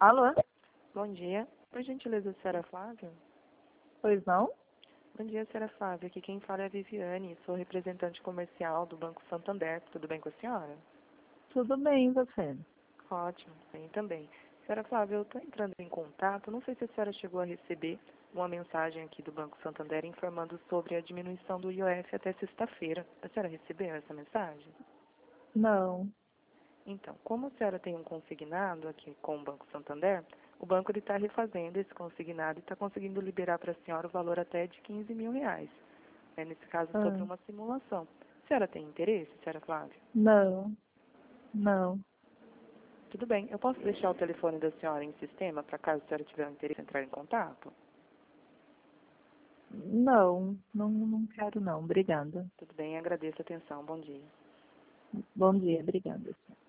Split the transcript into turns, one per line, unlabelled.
Alô?
Bom dia. Por gentileza, senhora Flávia?
Pois não?
Bom dia, senhora Flávia. Aqui quem fala é a Viviane. Sou representante comercial do Banco Santander. Tudo bem com a senhora?
Tudo bem, e você?
Ótimo, bem também. Senhora Flávia, eu estou entrando em contato. Não sei se a senhora chegou a receber uma mensagem aqui do Banco Santander informando sobre a diminuição do IOF até sexta-feira. A senhora recebeu essa mensagem?
Não.
Então, como a senhora tem um consignado aqui com o Banco Santander, o banco está refazendo esse consignado e está conseguindo liberar para a senhora o valor até de R$ 15.000. Nesse caso, sobre
Ah,
uma simulação. A senhora tem interesse, senhora Flávia?
não. Não.
Tudo bem. Eu posso deixar o telefone da senhora em sistema para caso a senhora tiver interesse em entrar em contato?
Não. Não quero não. Obrigada.
Tudo bem, agradeço a atenção. Bom dia.
Bom dia, obrigada.